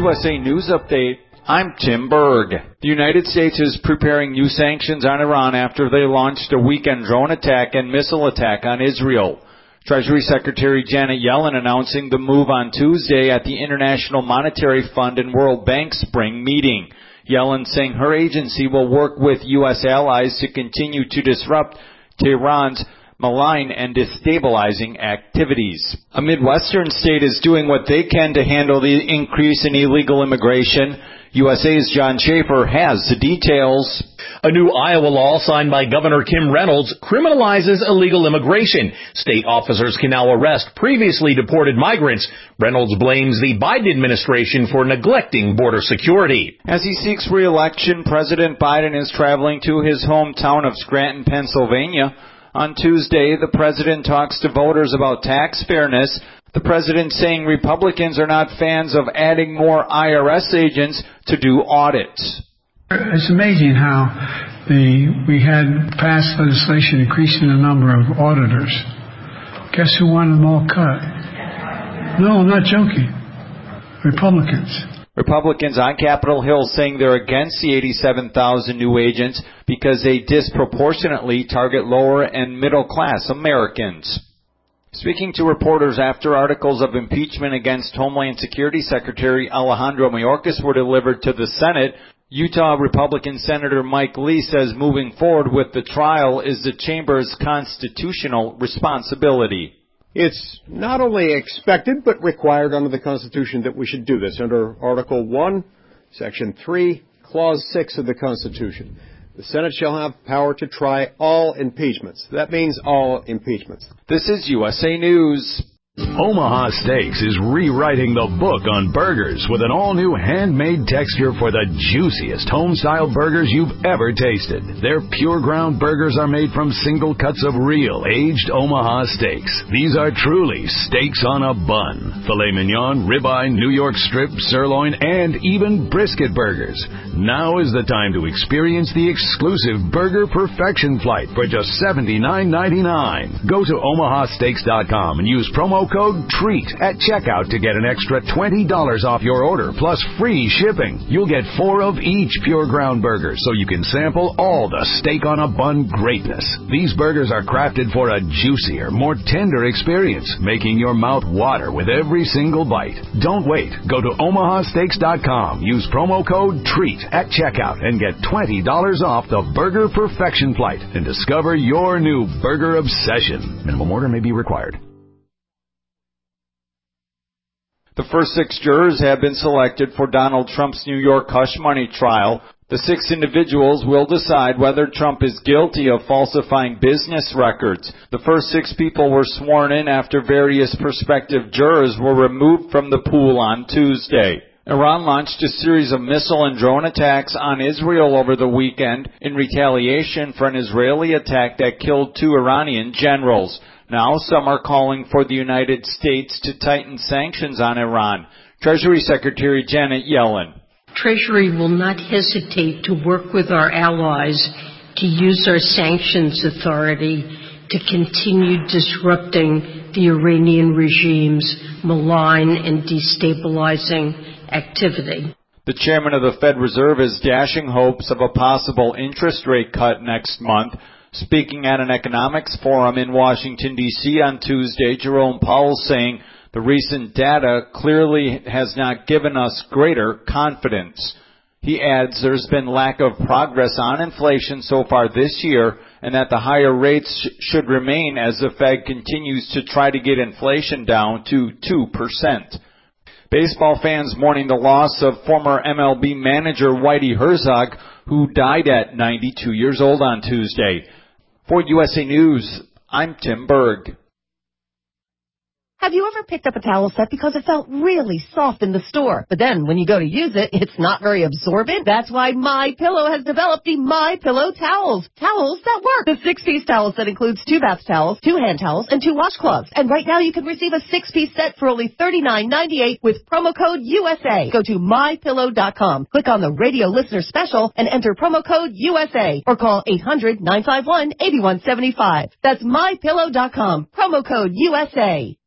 USA News Update. I'm Tim Berg. The United States is preparing new sanctions on Iran after they launched a weekend drone attack and missile attack on Israel. Treasury Secretary Janet Yellen announcing the move on Tuesday at the International Monetary Fund and World Bank spring meeting. Yellen saying her agency will work with U.S. allies to continue to disrupt Tehran's malign and destabilizing activities. A Midwestern state is doing what they can to handle the increase in illegal immigration. USA's John Schaefer has the details. A new Iowa law signed by Governor Kim Reynolds criminalizes illegal immigration. State officers can now arrest previously deported migrants. Reynolds blames the Biden administration for neglecting border security. As he seeks re-election, President Biden is traveling to his hometown of Scranton, Pennsylvania. On Tuesday, the president talks to voters about tax fairness. The president saying Republicans are not fans of adding more IRS agents to do audits. It's amazing how we had passed legislation increasing the number of auditors. Guess who wanted them all cut? No, I'm not joking. Republicans. Republicans on Capitol Hill saying they're against the 87,000 new agents because they disproportionately target lower and middle class Americans. Speaking to reporters after articles of impeachment against Homeland Security Secretary Alejandro Mayorkas were delivered to the Senate, Utah Republican Senator Mike Lee says moving forward with the trial is the chamber's constitutional responsibility. It's not only expected but required under the Constitution that we should do this under Article 1, Section 3, Clause 6 of the Constitution. The Senate shall have power to try all impeachments. That means all impeachments. This is USA News. Omaha Steaks is rewriting the book on burgers with an all-new handmade texture for the juiciest home-style burgers you've ever tasted. Their pure ground burgers are made from single cuts of real, aged Omaha steaks. These are truly steaks on a bun. Filet mignon, ribeye, New York strip, sirloin, and even brisket burgers. Now is the time to experience the exclusive Burger Perfection Flight for just $79.99. Go to omahasteaks.com and use promo code TREAT at checkout to get an extra $20 off your order plus free shipping. You'll get 4 of each pure ground burger so you can sample all the steak on a bun greatness. These burgers are crafted for a juicier, more tender experience, making your mouth water with every single bite. Don't wait. Go to omahasteaks.com. Use promo code TREAT at checkout and get $20 off the Burger Perfection Flight and discover your new burger obsession. Minimum order may be required. The first 6 jurors have been selected for Donald Trump's New York hush money trial. The 6 individuals will decide whether Trump is guilty of falsifying business records. The first 6 people were sworn in after various prospective jurors were removed from the pool on Tuesday. Iran launched a series of missile and drone attacks on Israel over the weekend in retaliation for an Israeli attack that killed 2 Iranian generals. Now some are calling for the United States to tighten sanctions on Iran. Treasury Secretary Janet Yellen. Treasury will not hesitate to work with our allies to use our sanctions authority to continue disrupting the Iranian regime's malign and destabilizing activity. The chairman of the Fed Reserve is dashing hopes of a possible interest rate cut next month. Speaking at an economics forum in Washington, D.C. on Tuesday, Jerome Powell saying the recent data clearly has not given us greater confidence. He adds there's been lack of progress on inflation so far this year and that the higher rates should remain as the Fed continues to try to get inflation down to 2%. Baseball fans mourning the loss of former MLB manager Whitey Herzog, who died at 92 years old on Tuesday. For USA News, I'm Tim Berg. Have you ever picked up a towel set because it felt really soft in the store, but then when you go to use it, it's not very absorbent? That's why MyPillow has developed the MyPillow towels. Towels that work. The 6-piece towel set includes 2 bath towels, 2 hand towels, and 2 washcloths. And right now you can receive a 6-piece set for only $39.98 with promo code USA. Go to MyPillow.com, click on the radio listener special, and enter promo code USA, or call 800-951-8175. That's MyPillow.com, promo code USA.